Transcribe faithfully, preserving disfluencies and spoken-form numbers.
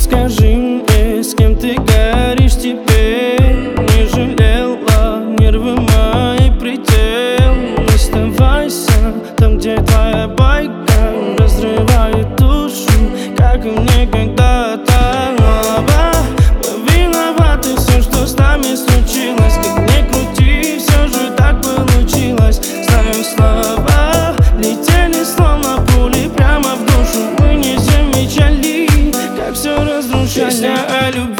Скажи мне, с кем ты горишь теперь? Не жалела, нервы мои предел. Не оставайся там, где твоя байка разрывает душу, как и мне когда-то. Мы виноваты, все, что с нами случилось. Как ни крути, все же так получилось. Знаю, слова летели словно пули прямо в душу. Мы не замечали, как все разрушали. Песня о любви.